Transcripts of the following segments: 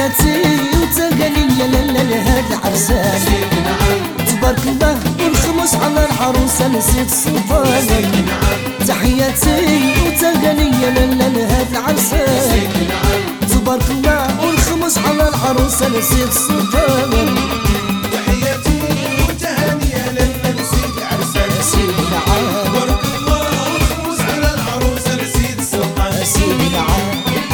تحياتي وتقالي لهاد العرسان. تبارك الله والخمس على العروسة نسيت السلطان. تحياتي وتقالي لهاد العرسان. تبارك الله والخمس على العروسة نسيت السلطان. تحياتي وتهانية لنا نسيت العرسان. سيدي العام تبارك الله والخمس على العروسة نسيت السلطان. سيدي العام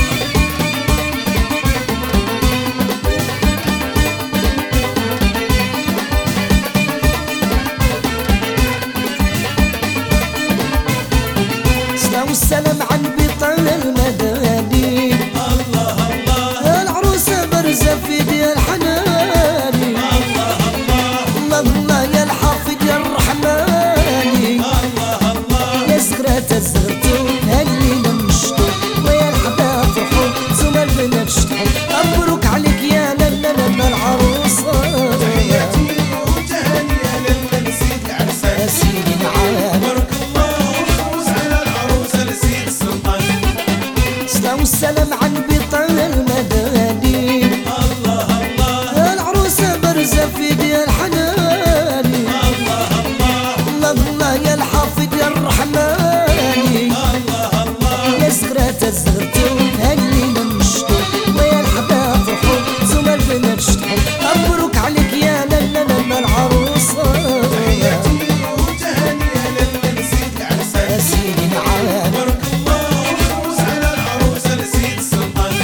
والسلام عن بطل المداني. الله الله العروسة برزة في ديال حناني. الله الله الله الله يا الحافظ يا الرحماني. الله الله يا زغرات زغرتو هالليلة مشتو ويا الحباب فرحو زوما البنات شطحو. مبروك عليك يا لالا العروسة. تحياتي وتهانية لنا نسيت العرسان. يا سيدي العام تبارك الله والخمس على العروسة نسيت السلطان. والسلام عن بطل المداني. الله الله العروسة برزة في ديال حناني. الله الله الله الله يا الحافظ يا الرحماني. الله الله يا زغرات زغرتو هالليلة مشتو ويا الحباب فرحو زوما البنات شطحو. مبروك عليك يا لالا العروسة. تحياتي وتهانية لنا نسيت العرسان. يا سيدي العام تبارك الله والخمس على العروسة نسيت السلطان.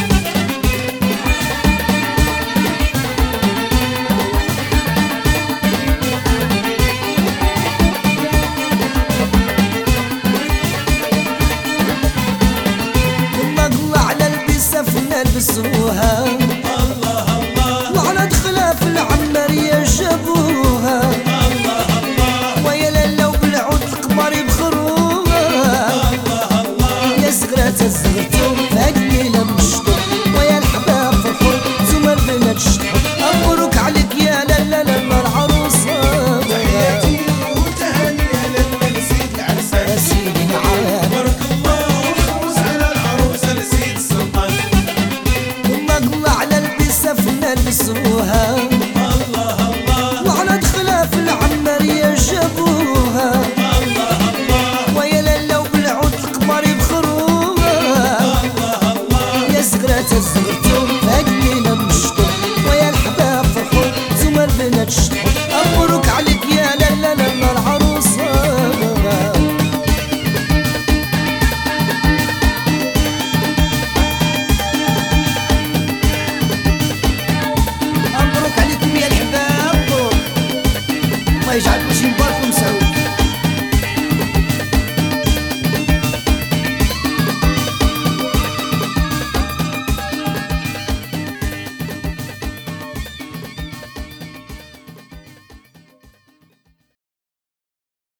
الله الله على البسفنة لبسوها. الله الله وعلى دخلها في العمارية جابوها. الله الله ويا لالا وبالعود القمر يبخروها. الله الله يا زغرات زغرتو فهاد الليلة مشتو ويا الحباب فرحو زوما البنات شطحو. مبروك عليك يا لالا العروسة. تحياتي وتهانية لنا نسيت العرسان. يا سيدي العام تبارك الله والخمس على العروسة نسيت السلطان. الله الله على البسفنة لبسوها.